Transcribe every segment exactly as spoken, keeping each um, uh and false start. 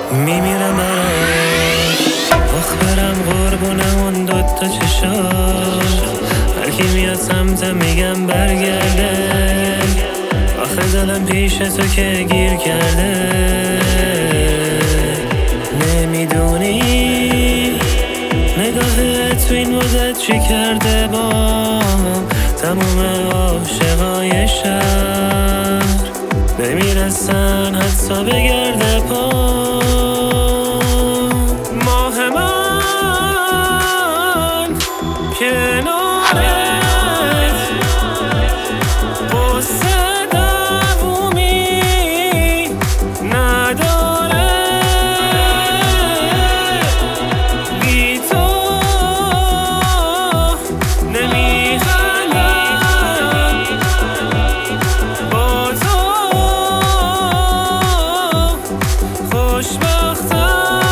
میمیرم برات، آخ برم قربونه اون دوتا چشات. هرکی میاد سمتم میگم برگرده، آخه دلم پیش تو که گیر کرده. نمیدونی نگاهت تو این مدت چی کرده بام، تموم عاشقای شهر نمیرسن حتی به گرد پا. ماه من کنارت قصه دوومی نداره، بی تو نمیخندم، با تو خوشبختم.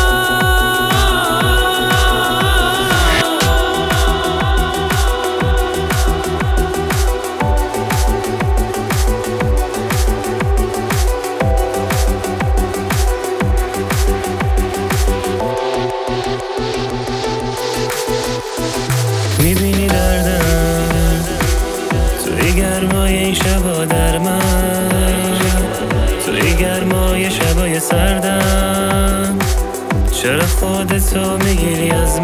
میبینی دردم توی گرمای این شبا در من، توی گرمای شبای سردم. چرا خودتو میگیری از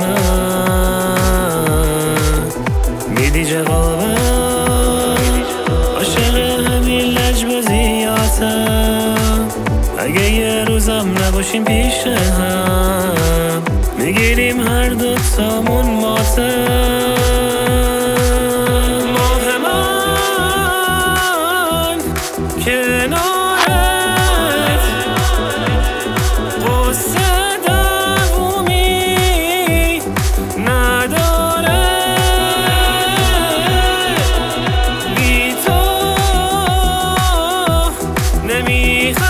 من، میدی جوابم، عاشق همین لجبازیاتم. اگه یه روزم نباشیم پیش هم، میگیریم هر دوتامون ماتم. ماه من کنارت قصه دوومی نداره، بی تو نمیخوام.